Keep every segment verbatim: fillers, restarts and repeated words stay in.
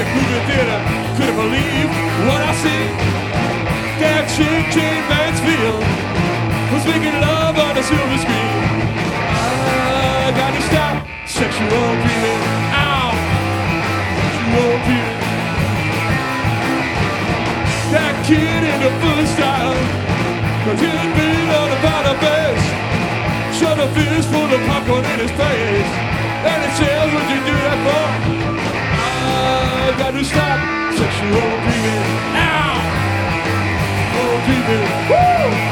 photographic movie theater. Couldn't believe what I see. That chick, Jane Mansfield, was making love on a silver screen. I gotta stop sexual dreaming. Ow, sexual dreaming. That kid in the full style, couldn't be on about a face. Shove a fist full of popcorn in his face. And it says, what'd you do that for? I gotta stop sexual dreaming. Ow, oh dreaming. Woo!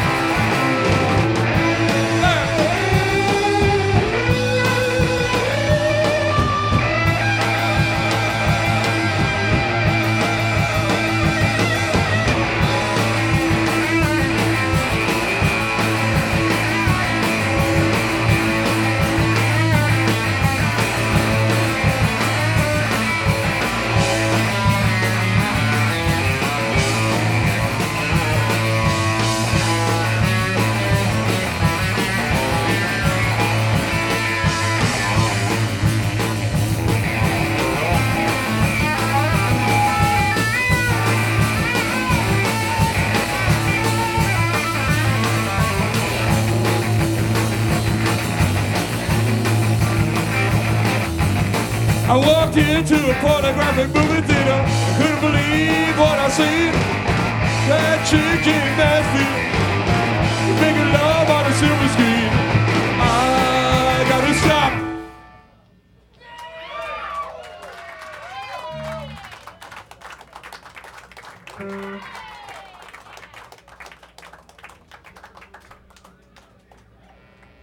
I walked into a pornographic movie theater. I couldn't believe what I seen. That chick, Jane Mansfield, making love on a silver screen. I gotta stop.